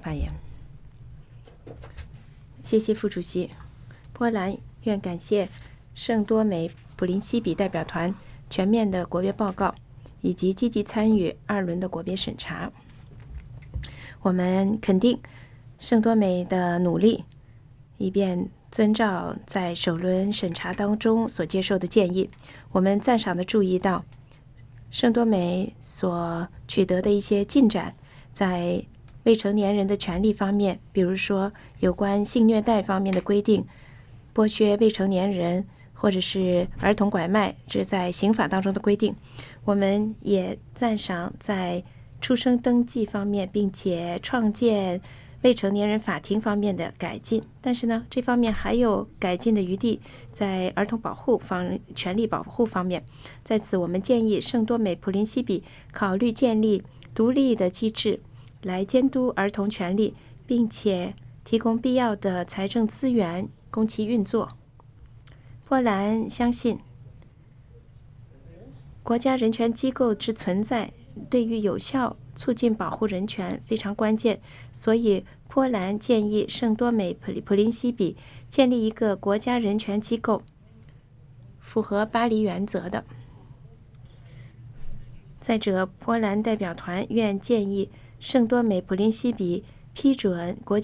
发言。谢谢副主席。波兰愿感谢圣多美普林西比代表团全面的国别报告，以及积极参与2轮的国别审查。我们肯定圣多美的努力，以便遵照在首轮审查当中所接受的建议。我们赞赏地注意到圣多美所取得的一些进展，在未成年人的权利方面，比如说有关性虐待方面的规定，剥削未成年人或者是儿童拐卖，这在刑法当中的规定。我们也赞赏在出生登记方面，并且创建未成年人法庭方面的改进，但是呢，这方面还有改进的余地，在儿童权利保护方面。在此，我们建议圣多美普林西比考虑建立独立的机制来监督儿童权利，并且提供必要的财政资源供其运作。波兰相信国家人权机构之存在对于有效促进保护人权非常关键，所以波兰建议圣多美普林西比建立一个国家人权机构，符合巴黎原则的。再者，波兰代表团愿建议圣多美普林西比批准国